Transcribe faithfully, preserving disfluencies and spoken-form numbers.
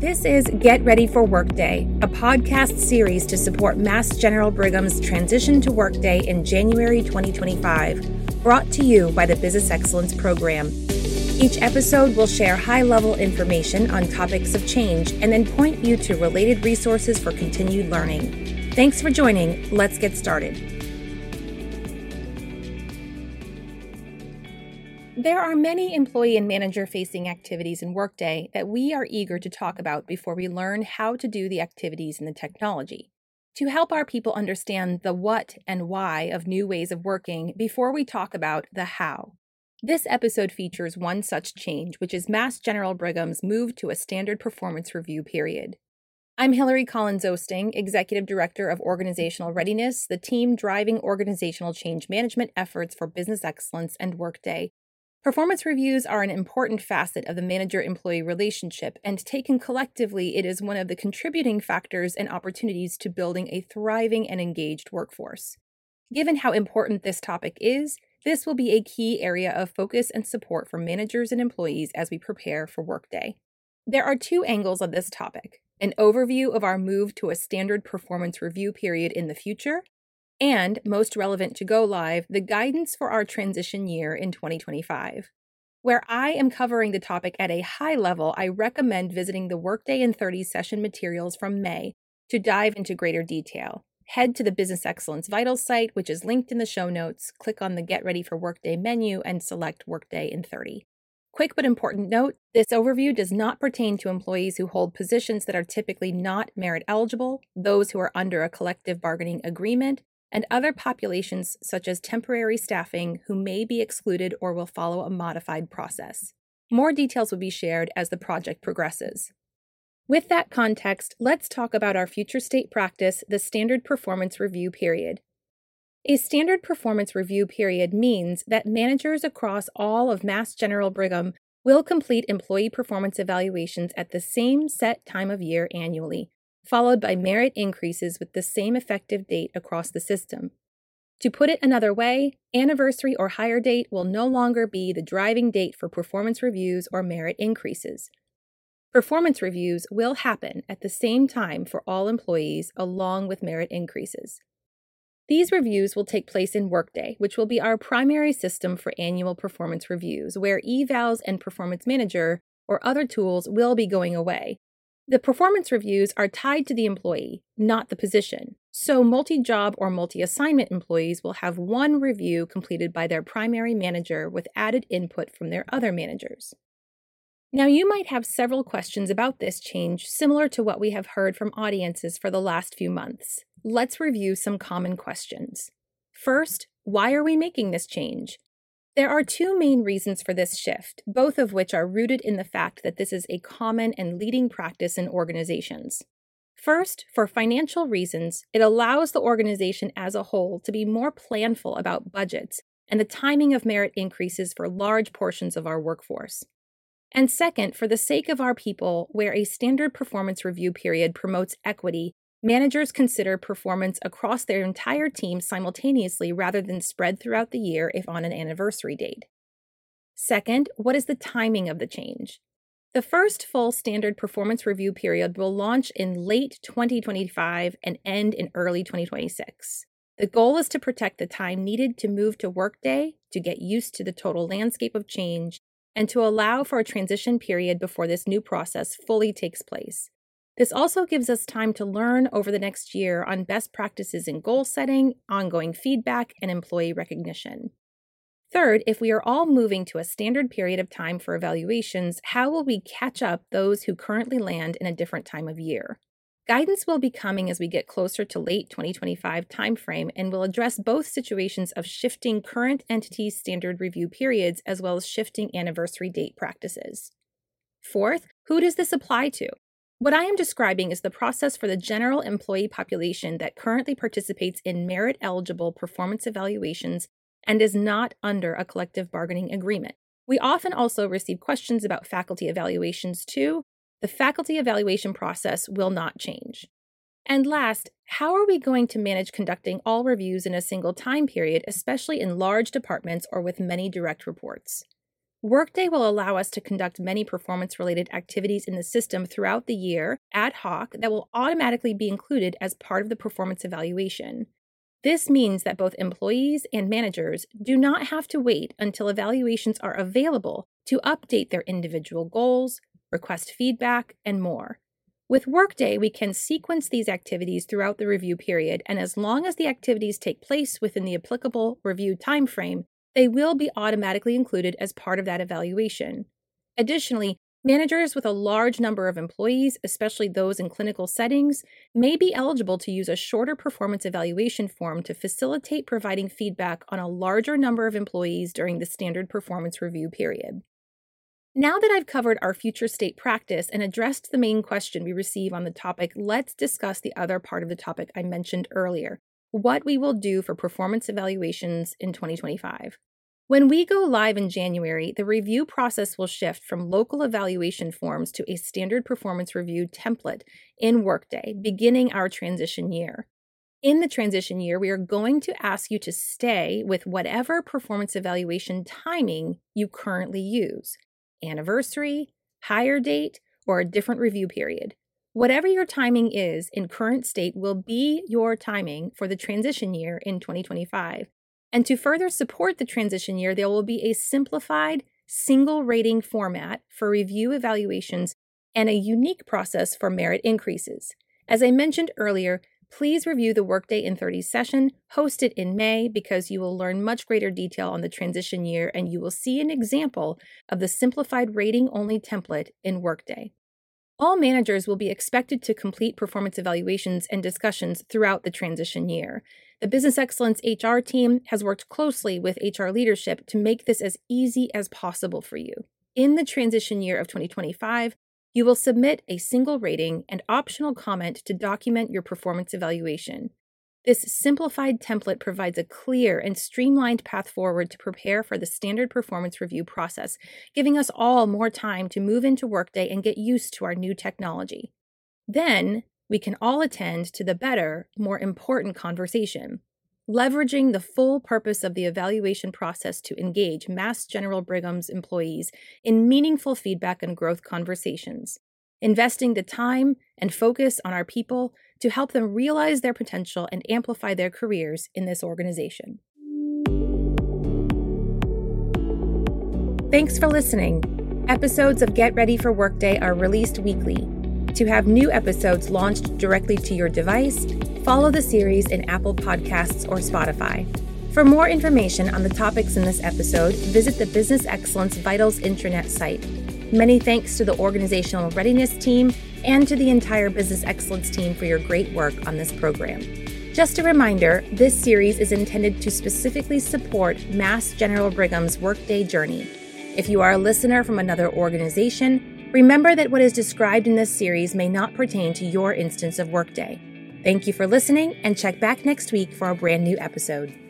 This is Get Ready for Workday, a podcast series to support Mass General Brigham's transition to Workday in January twenty twenty-five, brought to you by the Business Excellence Program. Each episode will share high-level information on topics of change and then point you to related resources for continued learning. Thanks for joining. Let's get started. There are many employee and manager-facing activities in Workday that we are eager to talk about before we learn how to do the activities in the technology. To help our people understand the what and why of new ways of working before we talk about the how. This episode features one such change, which is Mass General Brigham's move to a standard performance review period. I'm Hillary Collins-Oosting, Executive Director of Organizational Readiness, the team driving organizational change management efforts for Business Excellence and Workday. Performance reviews are an important facet of the manager-employee relationship, and taken collectively, it is one of the contributing factors and opportunities to building a thriving and engaged workforce. Given how important this topic is, this will be a key area of focus and support for managers and employees as we prepare for Workday. There are two angles of this topic: an overview of our move to a standard performance review period in the future, and, most relevant to go live, the guidance for our transition year in twenty twenty-five. Where I am covering the topic at a high level, I recommend visiting the Workday in thirty session materials from May to dive into greater detail. Head to the Business Excellence Vitals site, which is linked in the show notes, click on the Get Ready for Workday menu, and select Workday in thirty. Quick but important note, this overview does not pertain to employees who hold positions that are typically not merit eligible, those who are under a collective bargaining agreement, and other populations such as temporary staffing who may be excluded or will follow a modified process. More details will be shared as the project progresses. With that context, let's talk about our future state practice, the Standard Performance Review Period. A Standard Performance Review Period means that managers across all of Mass General Brigham will complete employee performance evaluations at the same set time of year annually, followed by merit increases with the same effective date across the system. To put it another way, anniversary or hire date will no longer be the driving date for performance reviews or merit increases. Performance reviews will happen at the same time for all employees along with merit increases. These reviews will take place in Workday, which will be our primary system for annual performance reviews, where eVals and Performance Manager or other tools will be going away. The performance reviews are tied to the employee, not the position, so multi-job or multi-assignment employees will have one review completed by their primary manager with added input from their other managers. Now, you might have several questions about this change, similar to what we have heard from audiences for the last few months. Let's review some common questions. First, why are we making this change? There are two main reasons for this shift, both of which are rooted in the fact that this is a common and leading practice in organizations. First, for financial reasons, it allows the organization as a whole to be more planful about budgets and the timing of merit increases for large portions of our workforce. And second, for the sake of our people, where a standard performance review period promotes equity, managers consider performance across their entire team simultaneously rather than spread throughout the year if on an anniversary date. Second, what is the timing of the change? The first full standard performance review period will launch in late twenty twenty-five and end in early twenty twenty-six. The goal is to protect the time needed to move to Workday, to get used to the total landscape of change, and to allow for a transition period before this new process fully takes place. This also gives us time to learn over the next year on best practices in goal setting, ongoing feedback, and employee recognition. Third, if we are all moving to a standard period of time for evaluations, how will we catch up those who currently land in a different time of year? Guidance will be coming as we get closer to late twenty twenty-five timeframe and will address both situations of shifting current entity standard review periods as well as shifting anniversary date practices. Fourth, who does this apply to? What I am describing is the process for the general employee population that currently participates in merit-eligible performance evaluations and is not under a collective bargaining agreement. We often also receive questions about faculty evaluations too. The faculty evaluation process will not change. And last, how are we going to manage conducting all reviews in a single time period, especially in large departments or with many direct reports? Workday will allow us to conduct many performance-related activities in the system throughout the year, ad hoc, that will automatically be included as part of the performance evaluation. This means that both employees and managers do not have to wait until evaluations are available to update their individual goals, request feedback, and more. With Workday, we can sequence these activities throughout the review period, and as long as the activities take place within the applicable review timeframe, they will be automatically included as part of that evaluation. Additionally, managers with a large number of employees, especially those in clinical settings, may be eligible to use a shorter performance evaluation form to facilitate providing feedback on a larger number of employees during the standard performance review period. Now that I've covered our future state practice and addressed the main question we receive on the topic, let's discuss the other part of the topic I mentioned earlier, what we will do for performance evaluations in twenty twenty-five. When we go live in January, the review process will shift from local evaluation forms to a standard performance review template in Workday, beginning our transition year. In the transition year, we are going to ask you to stay with whatever performance evaluation timing you currently use, anniversary, hire date, or a different review period. Whatever your timing is in current state will be your timing for the transition year in twenty twenty-five. And to further support the transition year, there will be a simplified, single rating format for review evaluations and a unique process for merit increases. As I mentioned earlier, please review the Workday in thirty session hosted in May because you will learn much greater detail on the transition year and you will see an example of the simplified rating-only template in Workday. All managers will be expected to complete performance evaluations and discussions throughout the transition year. The Business Excellence H R team has worked closely with H R leadership to make this as easy as possible for you. In the transition year of twenty twenty-five, you will submit a single rating and optional comment to document your performance evaluation. This simplified template provides a clear and streamlined path forward to prepare for the standard performance review process, giving us all more time to move into Workday and get used to our new technology. Then, we can all attend to the better, more important conversation, leveraging the full purpose of the evaluation process to engage Mass General Brigham's employees in meaningful feedback and growth conversations, investing the time and focus on our people to help them realize their potential and amplify their careers in this organization. Thanks for listening. Episodes of Get Ready for Workday are released weekly. To have new episodes launched directly to your device, follow the series in Apple Podcasts or Spotify. For more information on the topics in this episode, visit the Business Excellence Vitals intranet site. Many thanks to the organizational readiness team and to the entire Business Excellence team for your great work on this program. Just a reminder, this series is intended to specifically support Mass General Brigham's Workday journey. If you are a listener from another organization, remember that what is described in this series may not pertain to your instance of Workday. Thank you for listening, and check back next week for a brand new episode.